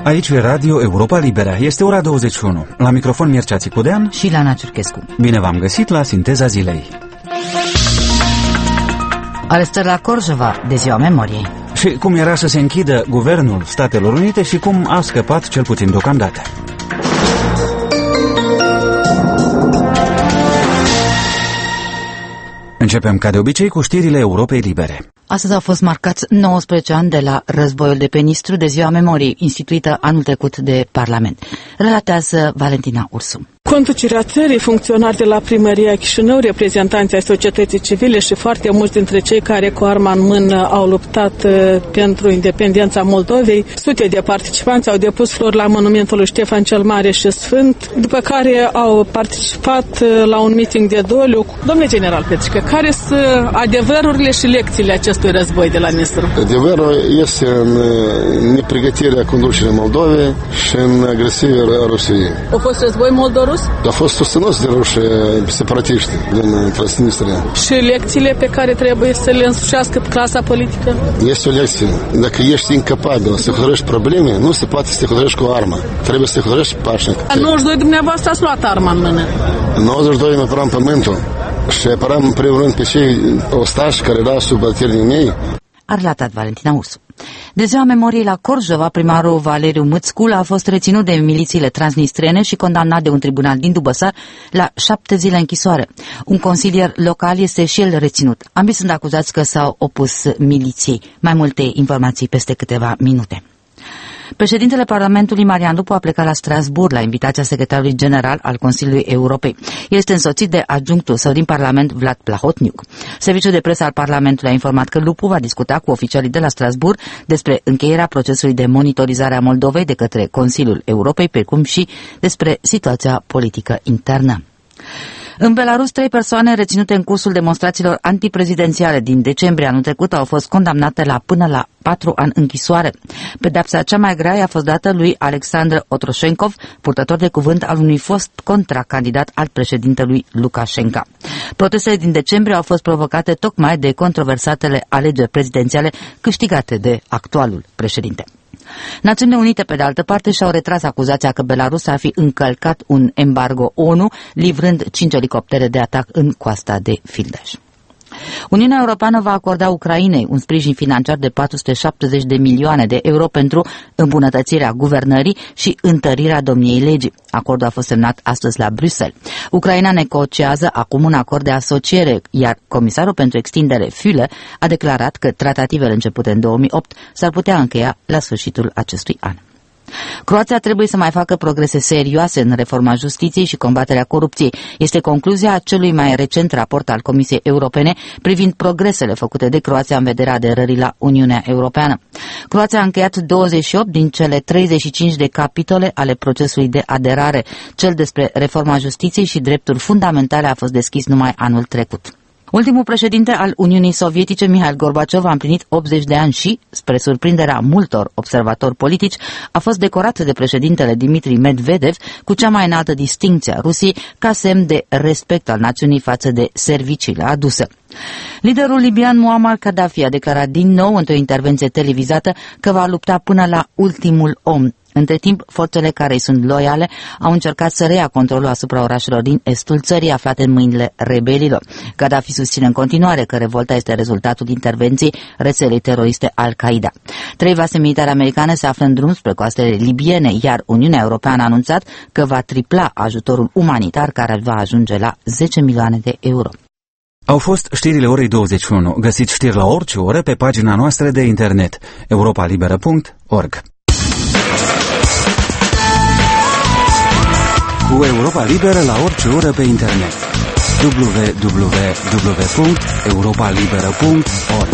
Aici e Radio Europa Liberă. Este ora 21. La microfon Mircea Țicudean și Lana Ciurchescu. Bine v-am găsit la Sinteza Zilei. Arestări la Corjova de Ziua Memoriei. Și cum era să se închidă Guvernul Statelor Unite și cum a scăpat, cel puțin deocamdată. Începem ca de obicei cu știrile Europei Libere. Astăzi au fost marcați 19 ani de la războiul de pe Nistru, de Ziua Memoriei, instituită anul trecut de Parlament. Relatează Valentina Ursu. Conducerea țării, funcționari de la Primăria Chișinău, reprezentanții ai societății civile și foarte mulți dintre cei care cu arma în mână au luptat pentru independența Moldovei. Sute de participanți au depus flori la monumentul lui Ștefan cel Mare și Sfânt, după care au participat la un meeting de doliu. Domnule general Petrică, care sunt adevărurile și lecțiile acestui război de la Nistru? Adevărul este în nepregătirea conducerii Moldovei și în agresiunea Rusiei. A fost război moldo-rus? A fost susținut de ruși separatiști din Transnistria. Și lecțiile pe care trebuie să le însușească clasa politică? Este o lecție. Dacă ești incapabil să hotărăști probleme, nu se poate să te hotărăști cu armă. Trebuie să te hotărăști pașnic. În 92 dumneavoastră ați luat arma în mână. În 92 ne apăram pământul și apăram în primul rând pe cei ostași care erau sub atitudinii mei. A relatat Valentina Ursu. De Ziua Memoriei la Corjova, primarul Valeriu Mâțcul a fost reținut de milițiile transnistrene și condamnat de un tribunal din Dubăsar la 7 zile închisoare. Un consilier local este și el reținut. Ambii sunt acuzați că s-au opus miliției. Mai multe informații peste câteva minute. Președintele Parlamentului Marian Lupu a plecat la Strasbourg la invitația secretarului general al Consiliului Europei. El este însoțit de adjunctul său din Parlament, Vlad Plahotniuc. Serviciul de presă al Parlamentului a informat că Lupu va discuta cu oficialii de la Strasbourg despre încheierea procesului de monitorizare a Moldovei de către Consiliul Europei, precum și despre situația politică internă. În Belarus, 3 persoane reținute în cursul demonstrațiilor antiprezidențiale din decembrie anul trecut au fost condamnate la până la 4 ani închisoare. Pedeapsa cea mai grea i-a fost dată lui Alexandr Otroșenkov, purtător de cuvânt al unui fost contracandidat al președintelui Lukashenko. Protestele din decembrie au fost provocate tocmai de controversatele alegeri prezidențiale câștigate de actualul președinte. Națiunile Unite, pe de altă parte, și-au retras acuzația că Belarus ar fi încălcat un embargo ONU, livrând 5 elicoptere de atac în coasta de Fildeș. Uniunea Europeană va acorda Ucrainei un sprijin financiar de 470 de milioane de euro pentru îmbunătățirea guvernării și întărirea domniei legii. Acordul a fost semnat astăzi la Bruxelles. Ucraina negociază acum un acord de asociere, iar comisarul pentru extindere Füle a declarat că tratativele începute în 2008 s-ar putea încheia la sfârșitul acestui an. Croația trebuie să mai facă progrese serioase în reforma justiției și combaterea corupției. Este concluzia celui mai recent raport al Comisiei Europene privind progresele făcute de Croația în vederea aderării la Uniunea Europeană. Croația a încheiat 28 din cele 35 de capitole ale procesului de aderare. Cel despre reforma justiției și drepturi fundamentale a fost deschis numai anul trecut. Ultimul președinte al Uniunii Sovietice, Mihail Gorbaciov, a împlinit 80 de ani și, spre surprinderea multor observatori politici, a fost decorat de președintele Dmitri Medvedev cu cea mai înaltă distincție a Rusiei ca semn de respect al națiunii față de serviciile aduse. Liderul libian Muammar Gaddafi a declarat din nou într-o intervenție televizată că va lupta până la ultimul om. Între timp, forțele care îi sunt loiale au încercat să reia controlul asupra orașelor din estul țării aflate în mâinile rebelilor. Gaddafi susține în continuare că revolta este rezultatul intervenției rețelei teroriste Al-Qaeda. 3 vase militare americane se află în drum spre coastele libiene, iar Uniunea Europeană a anunțat că va tripla ajutorul umanitar care va ajunge la 10 milioane de euro. Au fost știrile orei 21. Găsiți știri la orice oră pe pagina noastră de internet europalibera.org. Cu Europa Liberă la orice oră pe internet. www.europalibera.org.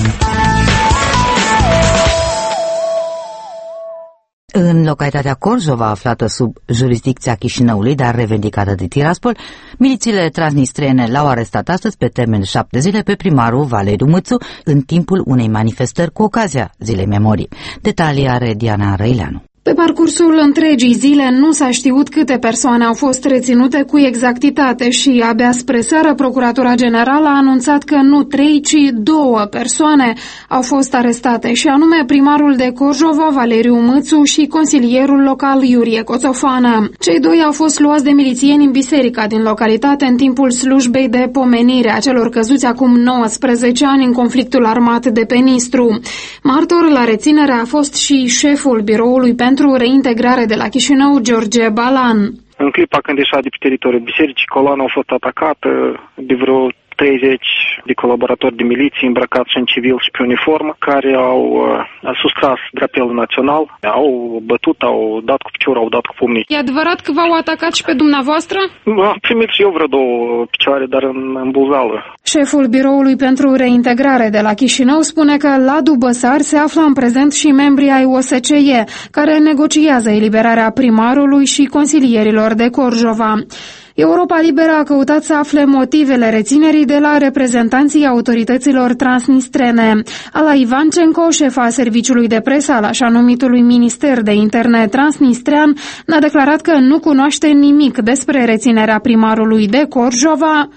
În localitatea Corjova, aflată sub jurisdicția Chișinăului, dar revendicată de Tiraspol, milițiile transnistrene l-au arestat astăzi pe termen de 7 zile pe primarul Valeriu Mâțu în timpul unei manifestări cu ocazia Zilei Memoriei. Detalii are Diana Răileanu. Pe parcursul întregii zile nu s-a știut câte persoane au fost reținute cu exactitate și abia spre seară Procuratura Generală a anunțat că nu 3, ci 2 persoane au fost arestate, și anume primarul de Corjova, Valeriu Mâțu, și consilierul local Iurie Coțofană. Cei 2 au fost luați de milițieni în biserica din localitate în timpul slujbei de pomenire a celor căzuți acum 19 ani în conflictul armat de pe Nistru. Martor la reținere a fost și șeful biroului pentru reintegrare de la Chișinău, George Balan. În clipa când ieșea de pe teritoriul bisericii, coloana a fost atacată de vreo 30 de colaboratori de miliție îmbrăcați în civil și pe uniformă, care au sustras drapelul național, au bătut, au dat cu piciorul, au dat cu pumnii. E adevărat că v-au atacat și pe dumneavoastră? Am primit și eu vreo 2 picioare, dar în buzală. Șeful biroului pentru reintegrare de la Chișinău spune că la Dubăsari se află în prezent și membrii ai OSCE, care negociază eliberarea primarului și consilierilor de Corjova. Europa Liberă a căutat să afle motivele reținerii de la reprezentanții autorităților transnistrene. Ala Ivancenko, șefa serviciului de presă al așa numitului Minister de Interne transnistrean, a declarat că nu cunoaște nimic despre reținerea primarului de Corjova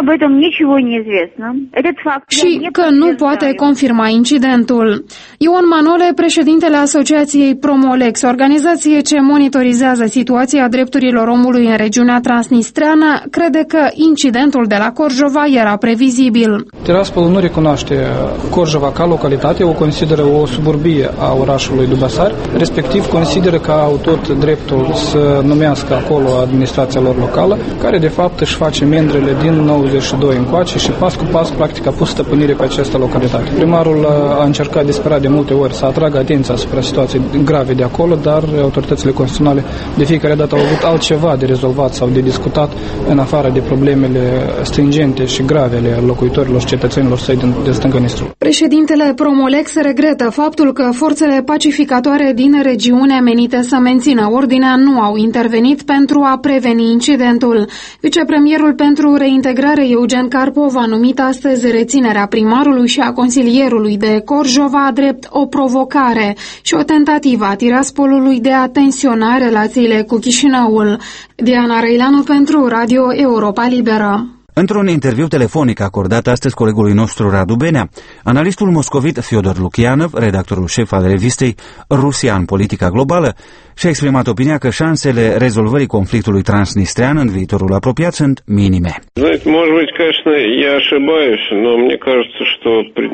și că nu poate confirma incidentul. Ion Manole, președintele Asociației Promolex, organizație ce monitorizează situația drepturilor omului în regiunea transnistreană, crede că incidentul de la Corjova era previzibil. Tiraspol nu recunoaște Corjova ca localitate, o consideră o suburbie a orașului Dubăsari, respectiv consideră că au tot dreptul să numească acolo administrația lor locală, care de fapt își face mendrele din 92 încoace și pas cu pas practic a pus stăpânire pe această localitate. Primarul a încercat disperat de multe ori să atragă atenția asupra situației grave de acolo, dar autoritățile constituționale de fiecare dată au avut altceva de rezolvat sau de discutat în afară de problemele stringente și grave ale locuitorilor și cetățenilor săi de stânga Nistru. Președintele Promolex regretă faptul că forțele pacificatoare din regiune menite să mențină ordinea nu au intervenit pentru a preveni incidentul. Vicepremierul pentru reintegrare Eugen Karpov a numit astăzi reținerea primarului și a consilierului de Corjova drept o provocare și o tentativă a Tiraspolului de a tensiona relațiile cu Chișinăul. Diana Răileanu pentru Radio Europa Liberă. Într-un interviu telefonic acordat astăzi colegului nostru Radu Benea, analistul moscovit Fyodor Lukianov, redactorul șef al revistei Rusia în politica globală, și-a exprimat opinia că șansele rezolvării conflictului transnistrean în viitorul apropiat sunt minime. Может быть, конечно, я ошибаюсь, но мне кажется, что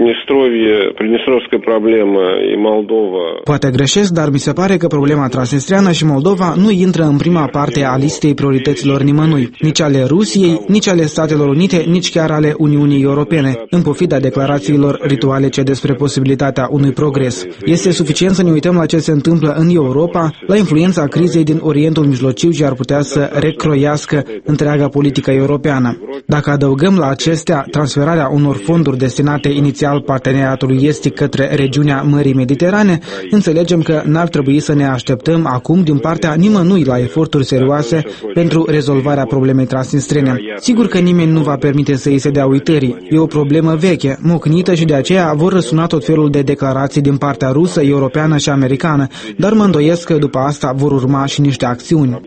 Приднестровская проблема и Moldova. Poate greșesc, dar mi se pare că problema transnistreană și Moldova nu intră în prima parte a listei priorităților nimănui, nici ale Rusiei, nici ale Statelor Unite, nici chiar ale Uniunii Europene, în pofida declarațiilor ritualice despre posibilitatea unui progres. Este suficient să ne uităm la ce se întâmplă în Europa, la influența crizei din Orientul Mijlociu și ar putea să recroiască întreaga politică europeană. Dacă adăugăm la acestea transferarea unor fonduri destinate inițial parteneriatului estic către regiunea Mării Mediterane, înțelegem că n-ar trebui să ne așteptăm acum din partea nimănui la eforturi serioase pentru rezolvarea problemei transnistrene. Sigur că nimeni nu va permite să îi se dea uitării. E o problemă veche, mocnită și de aceea vor răsuna tot felul de declarații din partea rusă, europeană și americană, dar mă îndoiesc că după asta vor urma și niște acțiuni.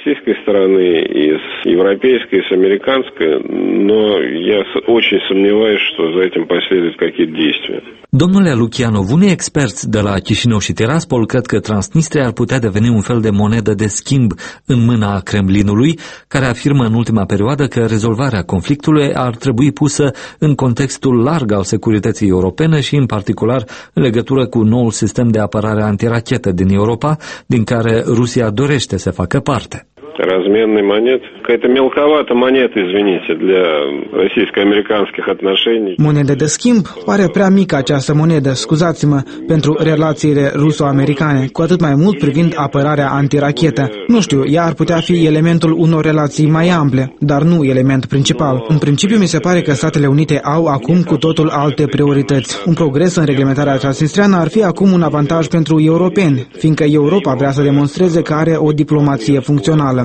Европейская и американская, но я очень сомневаюсь, что за этим последуют какие-то действия. Domnule Lukianov, unii experți de la Chișinău și Tiraspol cred că Transnistria ar putea deveni un fel de monedă de schimb în mâna Kremlinului, care afirmă în ultima perioadă că rezolvarea conflictului ar trebui pusă în contextul larg al securității europene și în particular în legătură cu noul sistem de apărare antirachetă din Europa, din care Rusia dorește să facă parte. Разменной монет. Какая-то мелковата монета, извините, для российско-американских отношений. Monedă de schimb? Pare prea mică această monedă, scuzați-mă, pentru relațiile ruso-americane, cu atât mai mult privind apărarea antirachetă. Nu știu, ea ar putea fi elementul unor relații mai ample, dar nu element principal. În principiu, mi se pare că Statele Unite au acum cu totul alte priorități. Un progres în reglementarea transnistreană ar fi acum un avantaj pentru europeni, fiindcă Europa vrea să demonstreze că are o diplomație funcțională.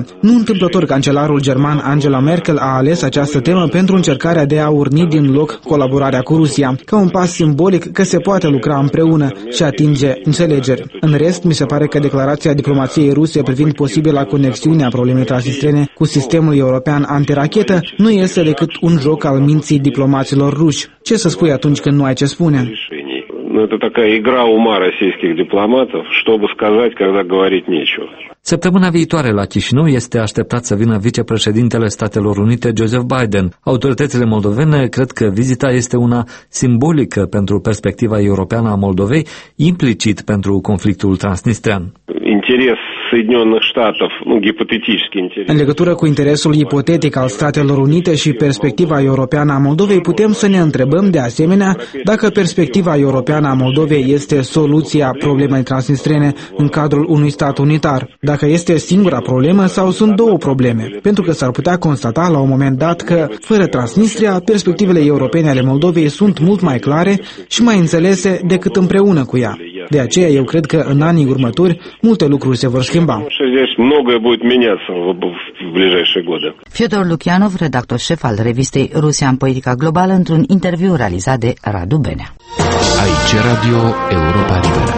Rusia. Nu întâmplător, cancelarul german Angela Merkel a ales această temă pentru încercarea de a urni din loc colaborarea cu Rusia, ca un pas simbolic că se poate lucra împreună și atinge înțelegeri. În rest, mi se pare că declarația diplomației ruse privind posibila conexiune a problemei transnistrene cu sistemul european antirachetă nu este decât un joc al minții diplomaților ruși. Ce să spui atunci când nu ai ce spune? Это такая игра ума российских дипломатов, чтобы сказать, когда говорить нечего. Săptămâna viitoare la Chișinău este așteptat să vină vicepreședintele Statelor Unite, Joseph Biden. Autoritățile moldovene cred că vizita este una simbolică pentru perspectiva europeană a Moldovei, implicit pentru conflictul transnistrean. Interes Соединенных Штатов, гипотетический интерес. În legătură cu interesul ipotetic al Statelor Unite și perspectiva europeană a Moldovei, putem să ne întrebăm de asemenea dacă perspectiva europeană a Moldovei este soluția problemei transnistrene în cadrul unui stat unitar. Dacă este singura problemă sau sunt două probleme, pentru că s-ar putea constata la un moment dat că, fără Transnistria, perspectivele europene ale Moldovei sunt mult mai clare și mai înțelese decât împreună cu ea. De aceea eu cred că în anii următori multe lucruri se vor schimba. Fyodor Lukianov, redactor șef al revistei Rusia în politica globală, într-un interviu realizat de Radu Benea. Aici Radio Europa Liberă.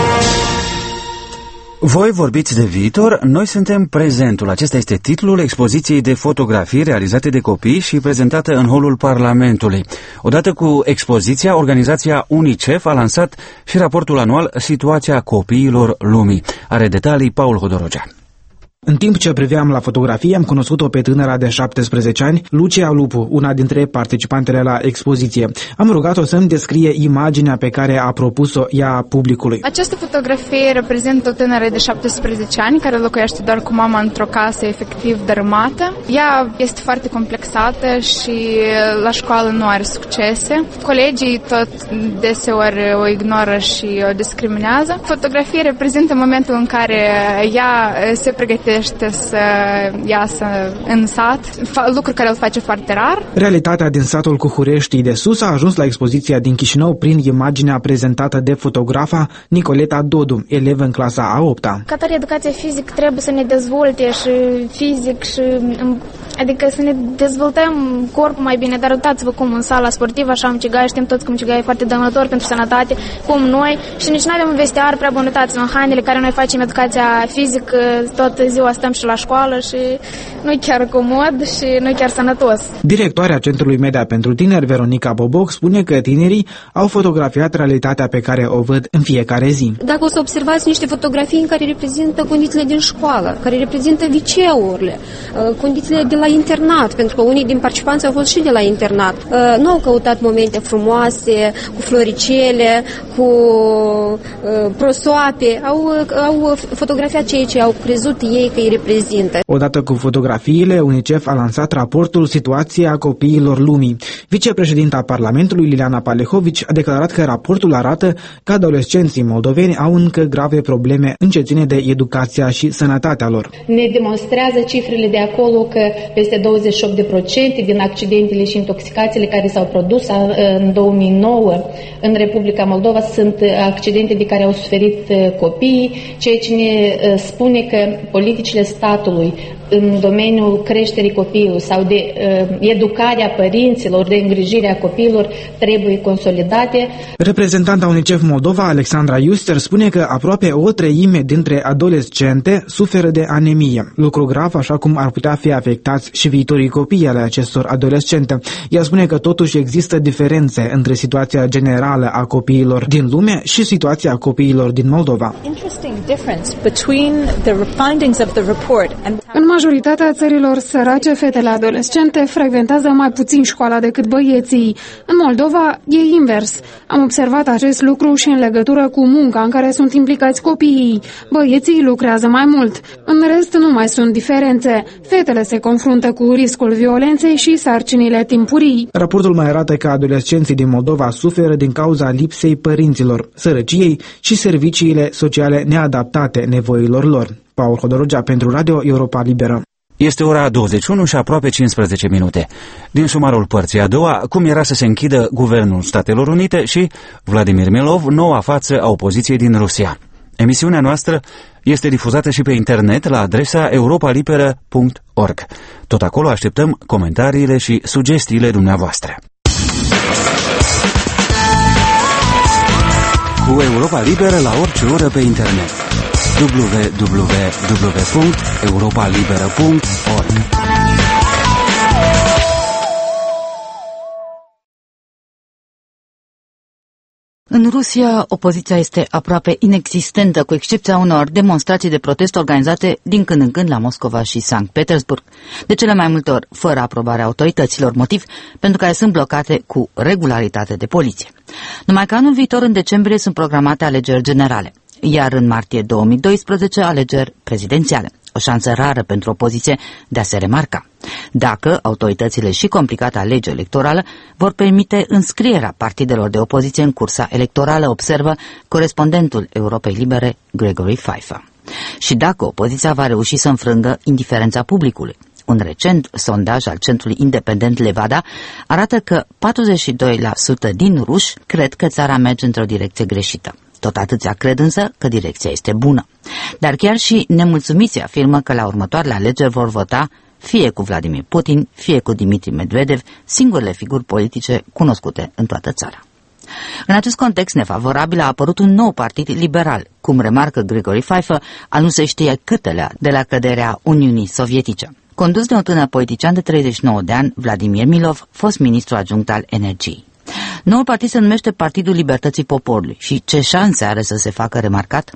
Voi vorbiți de viitor, noi suntem prezentul. Acesta este titlul expoziției de fotografii realizate de copii și prezentată în holul Parlamentului. Odată cu expoziția, organizația UNICEF a lansat și raportul anual Situația copiilor lumii. Are detalii Paul Hodorogea. În timp ce priveam la fotografie, am cunoscut-o pe tânăra de 17 ani, Lucia Lupu, una dintre participantele la expoziție. Am rugat-o să-mi descrie imaginea pe care a propus-o ea publicului. Această fotografie reprezintă o tânără de 17 ani care locuiește doar cu mama într-o casă efectiv dărâmată. Ea este foarte complexată și la școală nu are succese. Colegii tot deseori o ignoră și o discriminează. Fotografia reprezintă momentul în care ea se pregătește să iasă în sat, lucru care îl face foarte rar. Realitatea din satul Cuhureștii de Sus a ajuns la expoziția din Chișinău prin imaginea prezentată de fotografa Nicoleta Dodu, elevă în clasa a 8-a. Ca tare, educația fizică trebuie să ne dezvolte și fizic și adică să ne dezvoltăm corpul mai bine, dar uitați-vă cum în sala sportivă, așa mucigai, știm toți că mucigai e foarte dăunător pentru sănătate, cum noi, și nici nu avem un vestiar prea bun, uitați-vă în hainele care noi facem educația fizică, tot ziua stăm și la școală și nu-i chiar comod și nu-i chiar sănătos. Directoarea Centrului Media pentru Tineri, Veronica Boboc, spune că tinerii au fotografiat realitatea pe care o văd în fiecare zi. Dacă o să observați niște fotografii în care reprezintă condițiile din școală, care reprezintă liceurile, condițiile de la internat, pentru că unii din participanți au fost și de la internat. Nu au căutat momente frumoase, cu floricele, cu prosoape, au fotografiat ceea ce au crezut ei că îi reprezintă. Odată cu fotografiile, UNICEF a lansat raportul Situația copiilor lumii. Vicepreședinta Parlamentului, Liliana Palehovici, a declarat că raportul arată că adolescenții moldoveni au încă grave probleme în ce ține de educația și sănătatea lor. Ne demonstrează cifrele de acolo că peste 28% din accidentele și intoxicațiile care s-au produs în 2009 în Republica Moldova sunt accidente de care au suferit copiii, ceea ce ne spune că politicile statului în domeniul creșterii copiilor sau de educarea părinților, de îngrijirea copiilor trebuie consolidate. Reprezentanta UNICEF Moldova, Alexandra Iuster, spune că aproape o treime dintre adolescente suferă de anemie, lucru grav, așa cum ar putea fi afectați și viitorii copii ale acestor adolescente. Ea spune că totuși există diferențe între situația generală a copiilor din lume și situația copiilor din Moldova. În majoritatea țărilor sărace, fetele adolescente frecventează mai puțin școala decât băieții. În Moldova e invers. Am observat acest lucru și în legătură cu munca în care sunt implicați copiii. Băieții lucrează mai mult. În rest nu mai sunt diferențe. Fetele se confruntă cu riscul violenței și sarcinile timpurii. Raportul mai arată că adolescenții din Moldova suferă din cauza lipsei părinților, sărăciei și serviciile sociale neadaptate nevoilor lor. Paul Hodorogea pentru Radio Europa Liberă. Este ora 21 și aproape 15 minute. Din sumarul părții a doua, cum era să se închidă Guvernul Statelor Unite și Vladimir Milov, noua față a opoziției din Rusia. Emisiunea noastră este difuzată și pe internet la adresa europalibera.org. Tot acolo așteptăm comentariile și sugestiile dumneavoastră. Cu Europa Liberă la orice oră pe internet. www.europalibera.org. În Rusia, opoziția este aproape inexistentă, cu excepția unor demonstrații de protest organizate din când în când la Moscova și Sankt Petersburg, de cele mai multe ori fără aprobarea autorităților, motiv pentru care sunt blocate cu regularitate de poliție. Numai că anul viitor, în decembrie, sunt programate alegeri generale, iar în martie 2012 alegeri prezidențiale. O șansă rară pentru opoziție de a se remarca. Dacă autoritățile și complicata lege electorală vor permite înscrierea partidelor de opoziție în cursa electorală, observă corespondentul Europei Libere, Gregory Pfeiffer. Și dacă opoziția va reuși să înfrângă indiferența publicului. Un recent sondaj al centrului independent Levada arată că 42% din ruși cred că țara merge într-o direcție greșită. Tot atâția cred însă că direcția este bună. Dar chiar și nemulțumiții afirmă că la următoarele alegeri vor vota fie cu Vladimir Putin, fie cu Dmitri Medvedev, singurele figuri politice cunoscute în toată țara. În acest context nefavorabil a apărut un nou partid liberal, cum remarcă Gregory Pfeiffer, al nu se știe câtelea de la căderea Uniunii Sovietice. Condus de un tânăr politician de 39 de ani, Vladimir Milov, fost ministru adjunct al energiei. Noul partid se numește Partidul Libertății Poporului și ce șanse are să se facă remarcat?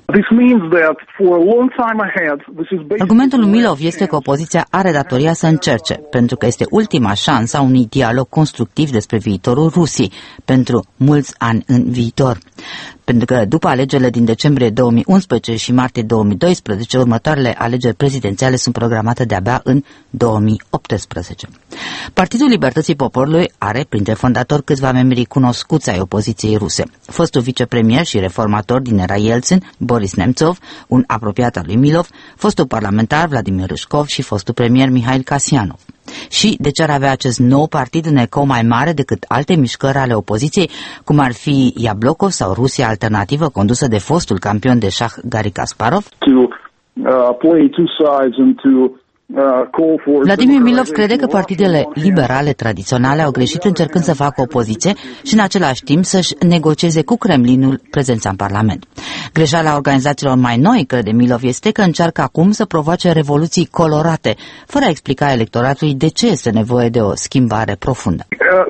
Argumentul lui Milov este că opoziția are datoria să încerce, pentru că este ultima șansă a unui dialog constructiv despre viitorul Rusiei pentru mulți ani în viitor. Pentru că după alegerile din decembrie 2011 și martie 2012, următoarele alegeri prezidențiale sunt programate de-abia în 2018. Partidul Libertății Poporului are printre fondatori câțiva membri cunoscuți ai opoziției ruse. Fostul vicepremier și reformator din era Yeltsin, Boris Nemtsov, un apropiat al lui Milov, fostul parlamentar Vladimir Râșcov și fostul premier Mihail Kasyanov. Și de ce ar avea acest nou partid un ecou mai mare decât alte mișcări ale opoziției, cum ar fi Iablokov sau Rusia Alternativă, condusă de fostul campion de șah Garry Kasparov? Vladimir Milov crede că partidele liberale tradiționale au greșit încercând să facă opoziție și în același timp să-și negocieze cu Kremlinul prezența în Parlament. Greșeala organizațiilor mai noi, crede Milov, este că încearcă acum să provoace revoluții colorate, fără a explica electoratului de ce este nevoie de o schimbare profundă.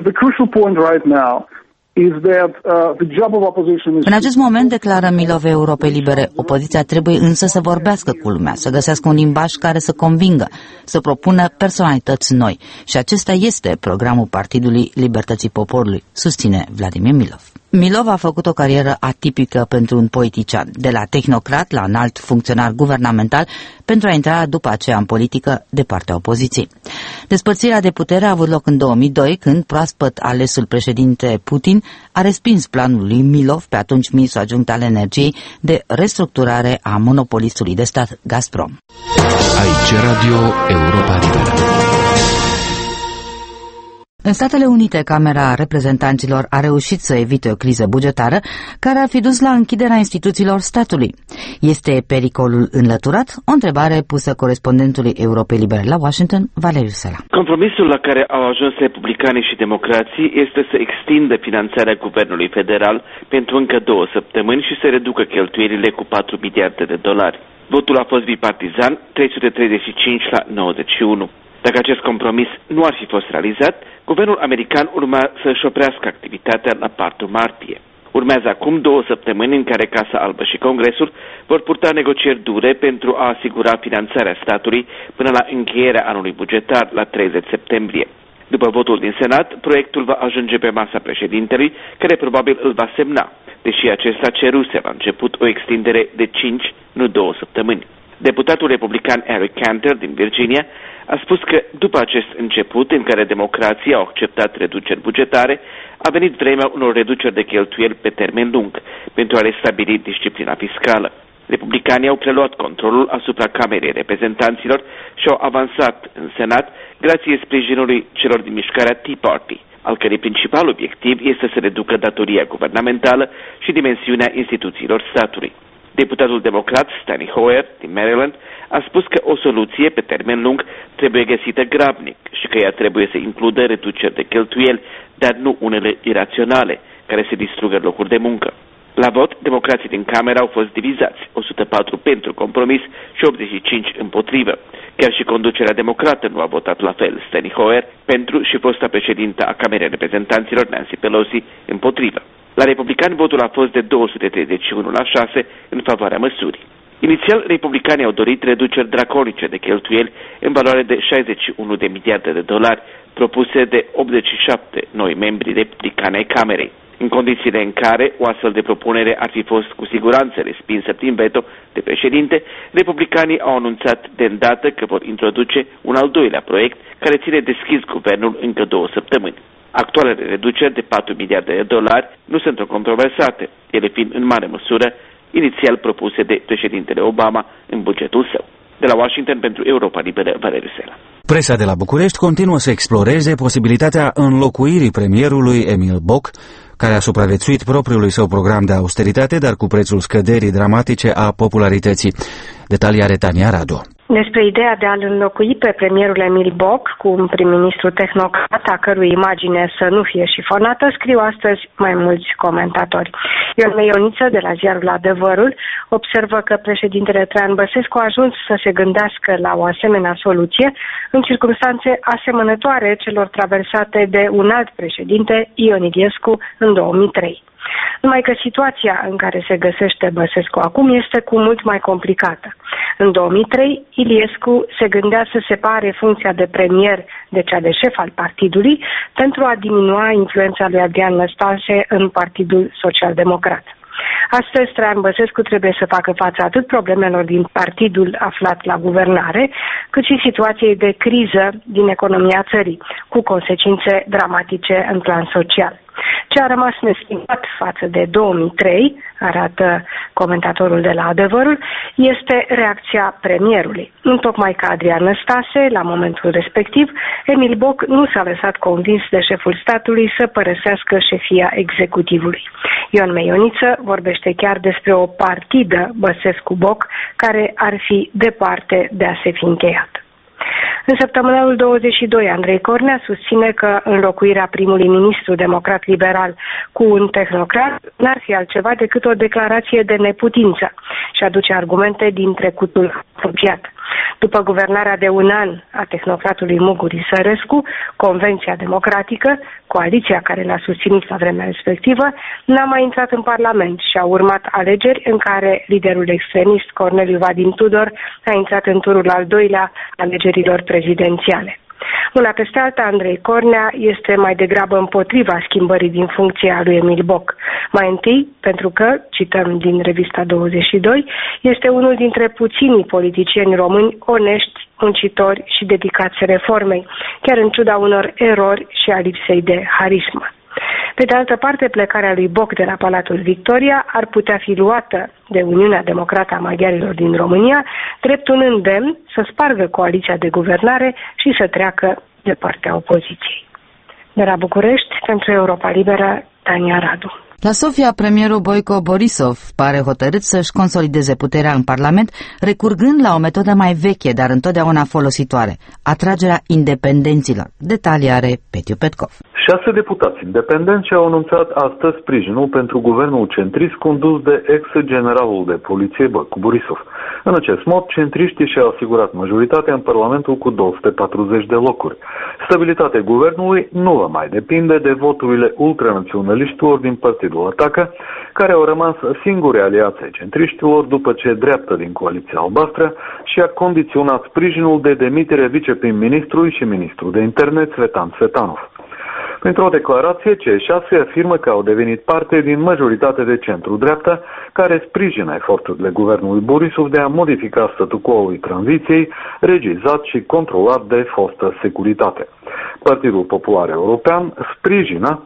În acest moment, declară Milov Europei Libere, opoziția trebuie însă să vorbească cu lumea, să găsească un limbaj care să convingă, să propună personalități noi. Și acesta este programul Partidului Libertății Poporului, susține Vladimir Milov. Milov a făcut o carieră atipică pentru un politician, de la tehnocrat la înalt funcționar guvernamental, pentru a intra după aceea în politică de partea opoziției. Despărțirea de putere a avut loc în 2002, când proaspăt alesul președinte Putin a respins planul lui Milov, pe atunci ministru adjunct al energiei, de restructurare a monopolistului de stat Gazprom. Aici Radio Europa Liberă. În Statele Unite, Camera Reprezentanților a reușit să evite o criză bugetară care ar fi dus la închiderea instituțiilor statului. Este pericolul înlăturat? O întrebare pusă corespondentului Europei Libere la Washington, Valeriu Sela. Compromisul la care au ajuns republicanii și democrații este să extindă finanțarea guvernului federal pentru încă 2 săptămâni și să reducă cheltuielile cu 4 miliarde de dolari. Votul a fost bipartizan, 335 la 91. Dacă acest compromis nu ar fi fost realizat, guvernul american urma să-și oprească activitatea la 4 martie. Urmează acum 2 săptămâni în care Casa Albă și Congresul vor purta negocieri dure pentru a asigura finanțarea statului până la încheierea anului bugetar, la 30 septembrie. După votul din Senat, proiectul va ajunge pe masa președintelui, care probabil îl va semna, deși acesta ceruse la început o extindere de 5, nu 2 săptămâni. Deputatul republican Eric Cantor din Virginia a spus că după acest început în care democrații au acceptat reduceri bugetare, a venit vremea unor reduceri de cheltuieli pe termen lung pentru a restabili disciplina fiscală. Republicanii au preluat controlul asupra Camerei Reprezentanților și au avansat în Senat grație sprijinului celor din mișcarea Tea Party, al cărei principal obiectiv este să reducă datoria guvernamentală și dimensiunea instituțiilor statului. Deputatul democrat Steny Hoyer din Maryland a spus că o soluție pe termen lung trebuie găsită grabnic și că ea trebuie să includă reduceri de cheltuieli, dar nu unele iraționale, care să distrugă locuri de muncă. La vot, democrații din Camera au fost divizați, 104 pentru compromis și 85 împotrivă. Chiar și conducerea democrată nu a votat la fel, Steny Hoyer pentru și fosta președintă a Camerei Reprezentanților, Nancy Pelosi, împotrivă. La republicani votul a fost de 231-6 în favoarea măsurii. Inițial, republicanii au dorit reduceri draconice de cheltuieli în valoare de 61 de miliarde de dolari, propuse de 87 noi membri republicani ai Camerei. În condițiile în care o astfel de propunere ar fi fost cu siguranță respinsă prin veto de președinte, republicanii au anunțat de îndată că vor introduce un al doilea proiect care ține deschis guvernul încă 2 săptămâni. Actualele reduceri de 4 miliarde de dolari nu sunt controversate, ele fiind în mare măsură inițial propuse de președintele Obama în bugetul său. De la Washington pentru Europa Liberă, Valeriu Sela. Presa de la București continuă să exploreze posibilitatea înlocuirii premierului Emil Boc, care a supraviețuit propriului său program de austeritate, dar cu prețul scăderii dramatice a popularității. Detalii are Tania Radu. Despre ideea de a-l înlocui pe premierul Emil Boc cu un prim-ministru tehnocrat, a cărui imagine să nu fie șifonată, scriu astăzi mai mulți comentatori. Ion Meioniță, de la ziarul Adevărul, observă că președintele Traian Băsescu a ajuns să se gândească la o asemenea soluție în circunstanțe asemănătoare celor traversate de un alt președinte, Ion Iliescu, în 2003. Numai că situația în care se găsește Băsescu acum este cu mult mai complicată. În 2003, Iliescu se gândea să separe funcția de premier de cea de șef al partidului pentru a diminua influența lui Adrian Năstase în Partidul Social-Democrat. Astăzi, Traian Băsescu trebuie să facă față atât problemelor din partidul aflat la guvernare, cât și situației de criză din economia țării, cu consecințe dramatice în plan social. Ce a rămas neschimbat față de 2003, arată comentatorul de la Adevărul, este reacția premierului. Întocmai ca Adrian Năstase, la momentul respectiv, Emil Boc nu s-a lăsat convins de șeful statului să părăsească șefia executivului. Ion Meioniță vorbește chiar despre o partidă Băsescu-Boc care ar fi departe de a se fi încheiat. În săptămânalul 22, Andrei Cornea susține că înlocuirea primului ministru democrat-liberal cu un tehnocrat n-ar fi altceva decât o declarație de neputință și aduce argumente din trecutul apropiat. După guvernarea de un an a tehnocratului Muguri Sărescu, Convenția Democratică, coaliția care l-a susținut la vremea respectivă, n-a mai intrat în Parlament și au urmat alegeri în care liderul extremist Corneliu Vadim Tudor a intrat în turul al doilea alegerilor prezidențiale. Una peste alta, Andrei Cornea este mai degrabă împotriva schimbării din funcția lui Emil Boc. Mai întâi, pentru că, cităm din revista 22, este unul dintre puținii politicieni români onești, muncitori și dedicați reformei, chiar în ciuda unor erori și a lipsei de harismă. Pe de altă parte, plecarea lui Boc de la Palatul Victoria ar putea fi luată de Uniunea Democrată a Maghiarilor din România drept un îndemn să spargă coaliția de guvernare și să treacă de partea opoziției. De la București, pentru Europa Liberă, Tania Radu. La Sofia, premierul Boico Borisov pare hotărât să-și consolideze puterea în Parlament, recurgând la o metodă mai veche, dar întotdeauna folositoare, atragerea independenților. Detalii are Petiu Petkov. 6 deputați independenți au anunțat astăzi sprijinul pentru guvernul centrist condus de ex-generalul de poliție Boico Borisov. În acest mod, centriștii și-au asigurat majoritatea în Parlamentul cu 240 de locuri. Stabilitatea guvernului nu va mai depinde de voturile ultranaționaliștilor din Partidul Atacă, care au rămas singuri aliați ai centriștilor după ce dreapta din Coaliția Albastră și-a condiționat sprijinul de demitere viceprim-ministrului și ministrul de internet Svetan Svetanov. Printr-o declarație, cei 6 afirmă că au devenit parte din majoritatea de centru-dreapta care sprijină eforturile guvernului Borisov de a modifica statu quo-ul tranziției, regizat și controlat de fostă securitate. Partidul Popular European sprijină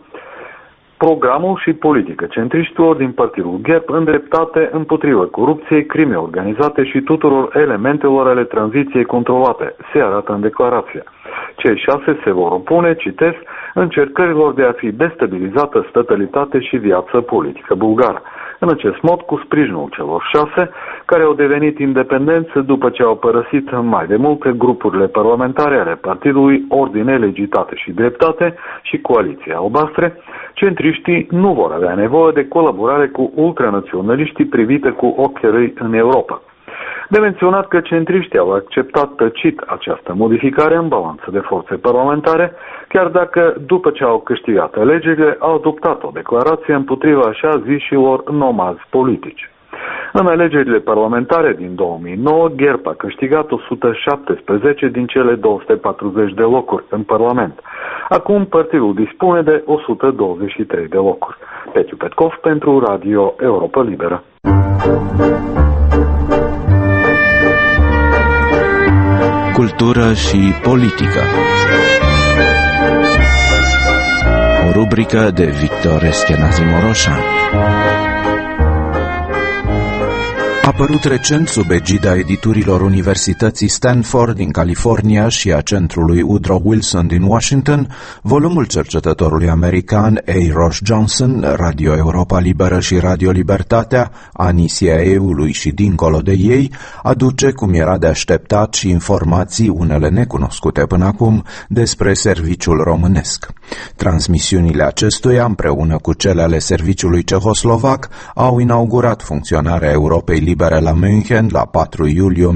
programul și politică centriștilor din Partidul GERB îndreptate împotriva corupției, crime organizate și tuturor elementelor ale tranziției controlate, se arată în declarație. Cei 6 se vor opune, citesc, încercărilor de a fi destabilizată stabilitate și viață politică bulgară. În acest mod, cu sprijinul celor 6, care au devenit independenți după ce au părăsit mai de multe grupurile parlamentare ale Partidului Ordine, Legitate și Dreptate și Coaliția Albastre, centriștii nu vor avea nevoie de colaborare cu ultranaționaliștii privite cu ochi răi în Europa. De menționat că centriștii au acceptat tăcit această modificare în balanță de forțe parlamentare, chiar dacă, după ce au câștigat alegerile, au adoptat o declarație împotriva așa zișilor nomazi politici. În alegerile parlamentare din 2009, GERB a câștigat 117 din cele 240 de locuri în Parlament. Acum partidul dispune de 123 de locuri. Petiu Petkov pentru Radio Europa Liberă. Cultură și politică. O rubrică de Victor Eschenazimoroșan. Apărut recent sub egida editurilor Universității Stanford din California și a Centrului Woodrow Wilson din Washington, volumul cercetătorului american A. Ross Johnson, Radio Europa Liberă și Radio Libertatea, anii CIA-ului și dincolo de ei, aduce, cum era de așteptat, și informații, unele necunoscute până acum, despre serviciul românesc. Transmisiunile acestuia, împreună cu cele ale serviciului cehoslovac, au inaugurat funcționarea Europei Libere la München la 4 iulie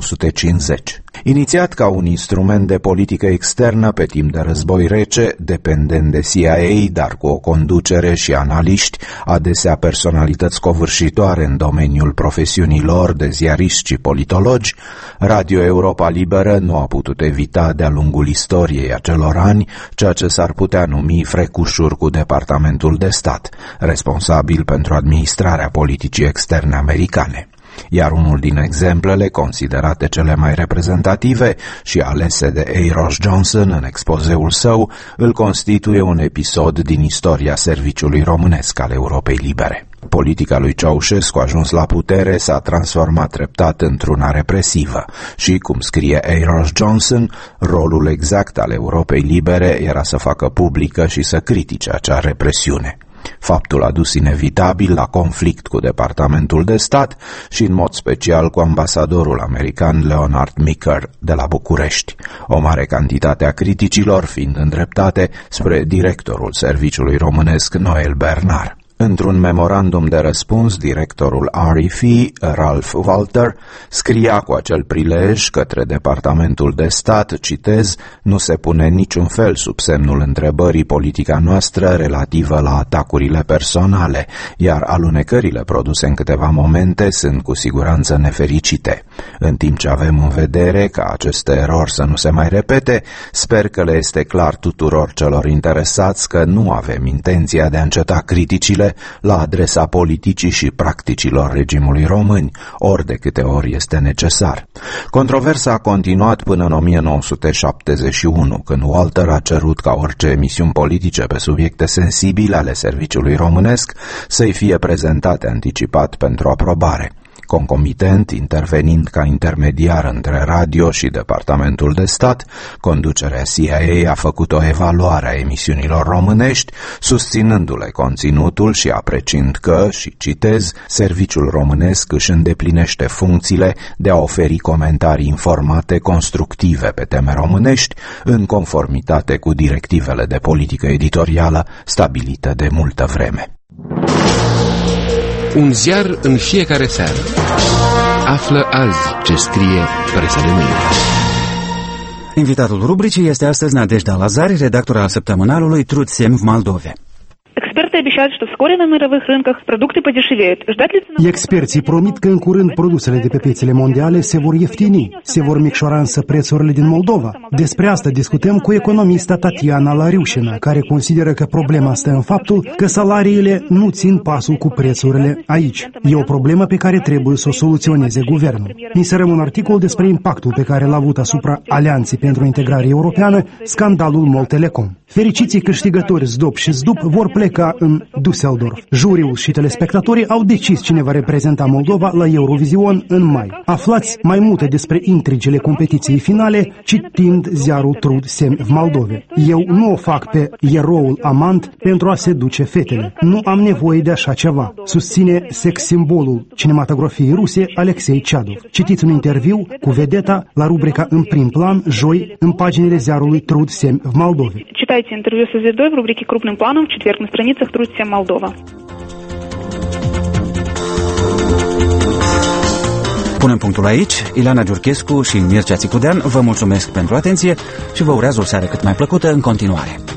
1950. Inițiat ca un instrument de politică externă pe timp de război rece, dependent de CIA, dar cu o conducere și analiști, adesea personalități covârșitoare în domeniul profesiunilor de ziariști și politologi, Radio Europa Liberă nu a putut evita de-a lungul istoriei acelor ani ceea ce s-ar putea numi frecușuri cu Departamentul de Stat, responsabil pentru administrarea politicii externe americane. Iar unul din exemplele considerate cele mai reprezentative și alese de A. Ross Johnson în expozeul său îl constituie un episod din istoria serviciului românesc al Europei Libere. Politica lui Ceaușescu, ajuns la putere, s-a transformat treptat într-una represivă și, cum scrie A. Ross Johnson, rolul exact al Europei Libere era să facă publică și să critique acea represiune. Faptul a dus inevitabil la conflict cu Departamentul de Stat și în mod special cu ambasadorul american Leonard Micker de la București, o mare cantitate a criticilor fiind îndreptate spre directorul serviciului românesc Noel Bernard. Într-un memorandum de răspuns, directorul RFI, Ralph Walter, scria cu acel prilej către Departamentul de Stat, citez, nu se pune niciun fel sub semnul întrebării politica noastră relativă la atacurile personale, iar alunecările produse în câteva momente sunt cu siguranță nefericite. În timp ce avem în vedere ca aceste erori să nu se mai repete, sper că le este clar tuturor celor interesați că nu avem intenția de a înceta criticile la adresa politicii și practicilor regimului români, ori de câte ori este necesar. Controversa a continuat până în 1971, când Walter a cerut ca orice emisiuni politice pe subiecte sensibile ale serviciului românesc să-i fie prezentate anticipat pentru aprobare. Concomitent, intervenind ca intermediar între radio și Departamentul de Stat, conducerea CIA a făcut o evaluare a emisiunilor românești, susținându-le conținutul și apreciind că, și citez, serviciul românesc își îndeplinește funcțiile de a oferi comentarii informate, constructive pe teme românești, în conformitate cu directivele de politică editorială stabilite de multă vreme. Un ziar în fiecare seară. Află azi ce scrie presa de mâine. Invitatul rubricii este astăzi Nadejda Lazari, redactor al săptămânalului Trud Semn в Молдове. Experții promit că în curând produsele de pe piețele mondiale se vor ieftini, se vor micșora însă prețurile din Moldova. Despre asta discutăm cu economista Tatiana Lariușina, care consideră că problema stă în faptul că salariile nu țin pasul cu prețurile aici. E o problemă pe care trebuie să o soluționeze guvernul. Inserăm un articol despre impactul pe care l-a avut asupra Alianței pentru Integrare Europeană scandalul MOL Telecom. Fericiții câștigători ZDOP și ZDUP vor pleca în Düsseldorf. Juriul și telespectatorii au decis cine va reprezenta Moldova la Eurovision în mai. Aflați mai multe despre intrigile competiției finale citind ziarul Trud Semn v Moldove. Eu nu o fac pe eroul amant pentru a seduce fetele. Nu am nevoie de așa ceva, susține sex-simbolul cinematografiei ruse Alexei Chadov. Citiți un interviu cu vedeta la rubrica În prim plan, joi, în paginile ziarului Trud Semn v Moldove. Читайте интервью со звездой в рубрике «Крупным планом» в четверг на страницах Труд Семь Молдова. Punem punctul aici. Ileana Giurchescu și Mircea Țicudean vă mulțumesc pentru atenție și vă urează o seară cât mai plăcută în continuare.